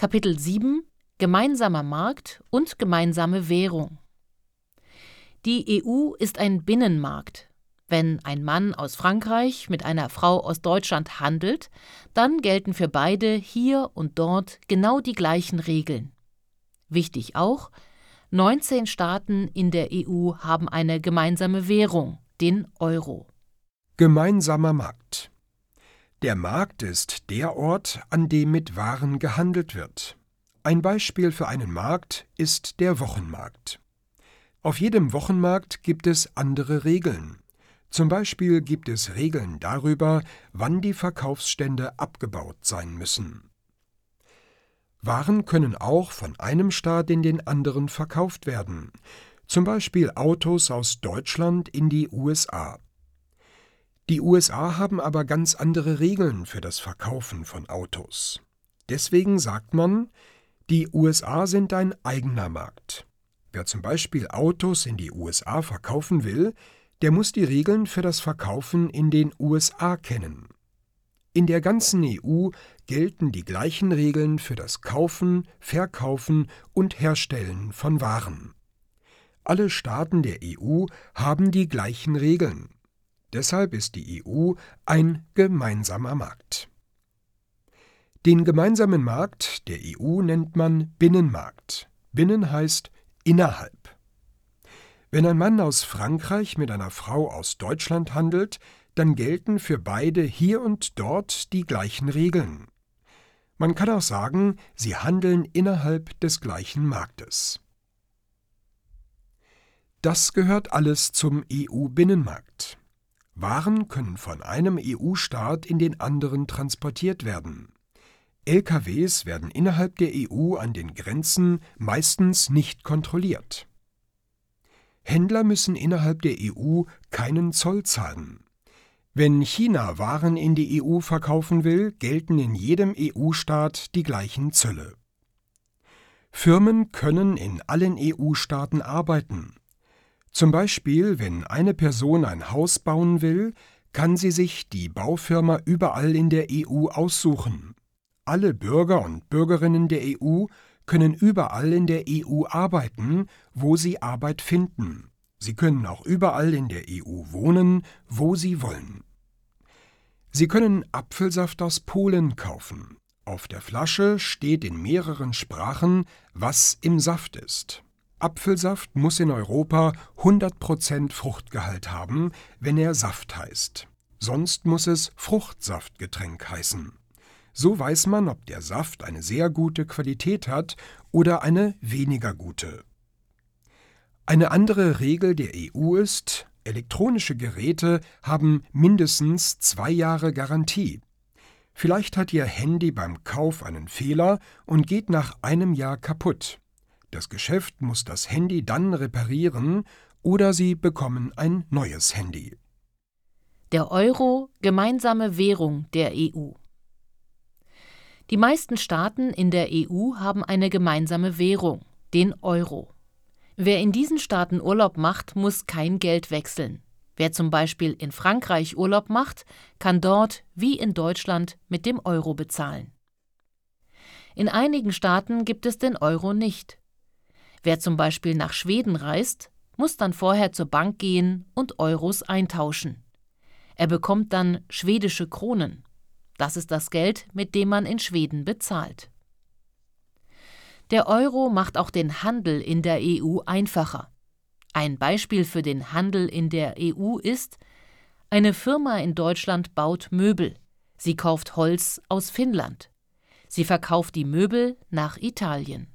Kapitel 7 – Gemeinsamer Markt und gemeinsame Währung. Die EU ist ein Binnenmarkt. Wenn ein Mann aus Frankreich mit einer Frau aus Deutschland handelt, dann gelten für beide hier und dort genau die gleichen Regeln. Wichtig auch: 19 Staaten in der EU haben eine gemeinsame Währung, den Euro. Gemeinsamer Markt. Der Markt ist der Ort, an dem mit Waren gehandelt wird. Ein Beispiel für einen Markt ist der Wochenmarkt. Auf jedem Wochenmarkt gibt es andere Regeln. Zum Beispiel gibt es Regeln darüber, wann die Verkaufsstände abgebaut sein müssen. Waren können auch von einem Staat in den anderen verkauft werden, zum Beispiel Autos aus Deutschland in die USA. Die USA haben aber ganz andere Regeln für das Verkaufen von Autos. Deswegen sagt man, die USA sind ein eigener Markt. Wer zum Beispiel Autos in die USA verkaufen will, der muss die Regeln für das Verkaufen in den USA kennen. In der ganzen EU gelten die gleichen Regeln für das Kaufen, Verkaufen und Herstellen von Waren. Alle Staaten der EU haben die gleichen Regeln. Deshalb ist die EU ein gemeinsamer Markt. Den gemeinsamen Markt der EU nennt man Binnenmarkt. Binnen heißt innerhalb. Wenn ein Mann aus Frankreich mit einer Frau aus Deutschland handelt, dann gelten für beide hier und dort die gleichen Regeln. Man kann auch sagen, sie handeln innerhalb des gleichen Marktes. Das gehört alles zum EU-Binnenmarkt. Waren können von einem EU-Staat in den anderen transportiert werden. LKWs werden innerhalb der EU an den Grenzen meistens nicht kontrolliert. Händler müssen innerhalb der EU keinen Zoll zahlen. Wenn China Waren in die EU verkaufen will, gelten in jedem EU-Staat die gleichen Zölle. Firmen können in allen EU-Staaten arbeiten. Zum Beispiel, wenn eine Person ein Haus bauen will, kann sie sich die Baufirma überall in der EU aussuchen. Alle Bürger und Bürgerinnen der EU können überall in der EU arbeiten, wo sie Arbeit finden. Sie können auch überall in der EU wohnen, wo sie wollen. Sie können Apfelsaft aus Polen kaufen. Auf der Flasche steht in mehreren Sprachen, was im Saft ist. Apfelsaft muss in Europa 100% Fruchtgehalt haben, wenn er Saft heißt. Sonst muss es Fruchtsaftgetränk heißen. So weiß man, ob der Saft eine sehr gute Qualität hat oder eine weniger gute. Eine andere Regel der EU ist, elektronische Geräte haben mindestens 2 Jahre Garantie. Vielleicht hat Ihr Handy beim Kauf einen Fehler und geht nach einem Jahr kaputt. Das Geschäft muss das Handy dann reparieren oder Sie bekommen ein neues Handy. Der Euro – gemeinsame Währung der EU. Die meisten Staaten in der EU haben eine gemeinsame Währung, den Euro. Wer in diesen Staaten Urlaub macht, muss kein Geld wechseln. Wer zum Beispiel in Frankreich Urlaub macht, kann dort wie in Deutschland mit dem Euro bezahlen. In einigen Staaten gibt es den Euro nicht. Wer zum Beispiel nach Schweden reist, muss dann vorher zur Bank gehen und Euros eintauschen. Er bekommt dann schwedische Kronen. Das ist das Geld, mit dem man in Schweden bezahlt. Der Euro macht auch den Handel in der EU einfacher. Ein Beispiel für den Handel in der EU ist: Eine Firma in Deutschland baut Möbel. Sie kauft Holz aus Finnland. Sie verkauft die Möbel nach Italien.